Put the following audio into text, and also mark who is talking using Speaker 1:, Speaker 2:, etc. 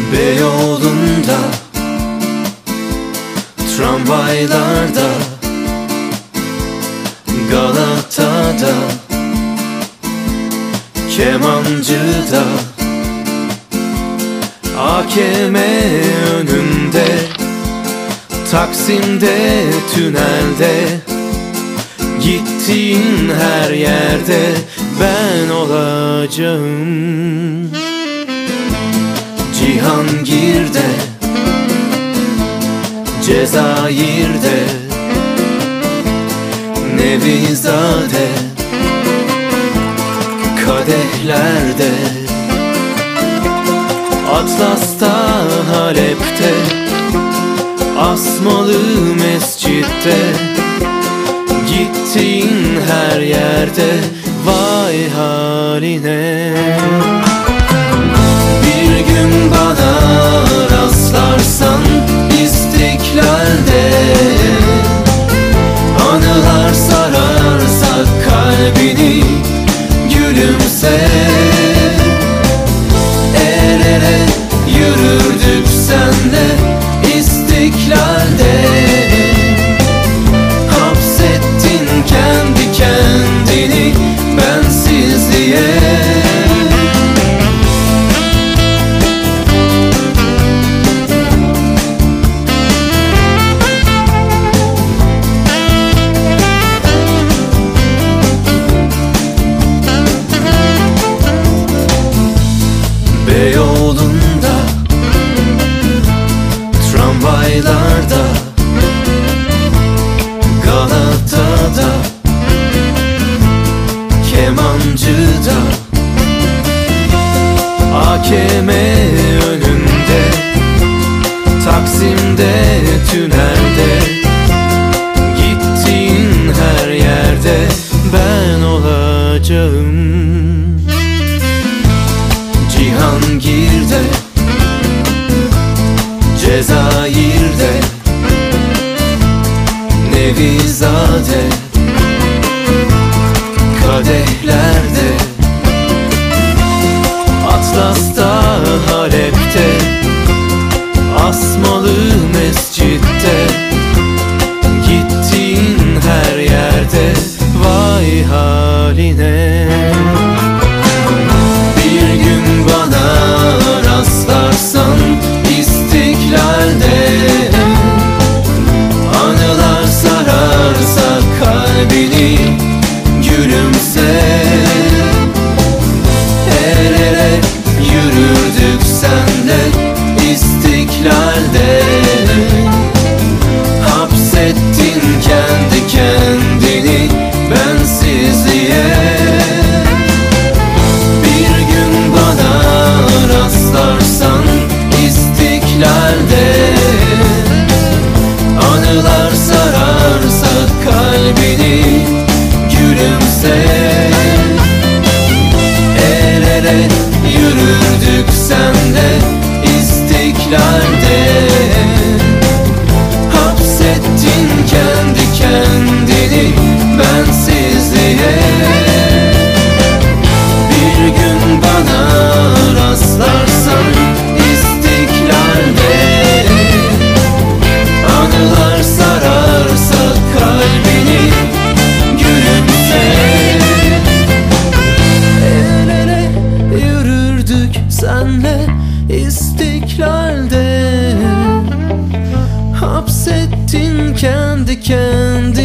Speaker 1: Beyoğlu'nda, tramvaylarda, Galata'da, Kemancı'da, AKM önünde, Taksim'de, tünelde, gittiğin her yerde ben olacağım. Cihangir'de, Cezayir'de, Nevizade, kadehlerde, Atlas'ta, Halep'te, Asmalı Mescid'de, gittiğin her yerde vay haline. Bir gün bana rastlarsan İstiklal'de, anılar sararsa kalbini, gülümse. El ele yürürdük senle İstiklal'de, hapsettin kendi kendini bensizliğe. Beyoğlu'nda, tramvaylarda, Galata'da, Kemancı'da, AKM önünde, Taksim'de, tünelde, gittiğin her yerde ben olacağım. Cihangir'de, Cezayir'de, Nevizade, kadehlerde, Atlas'ta, Halep'te, Asmalı Mescid'de, gittiğin her yerde vay haline. Bir gün bana rastlarsan İstiklal'de, anılar sararsa kalbini, gülümse. El ele yürürdük senle İstiklal'de, hapsettin kendi kendini bensizliğe. Bir gün bana rastlarsan İstiklal'de, anılar sararsa kalbini, gülümse. El ele yürürdük senle İstiklal'de, hapsettin kendi kendini bensizliğe. Bir gün bana rastlarsan İstiklal'de, anılar sararsa kalbini, gülümse. El ele yürürdük senle İstiklal'de, hapsettin kendi kendini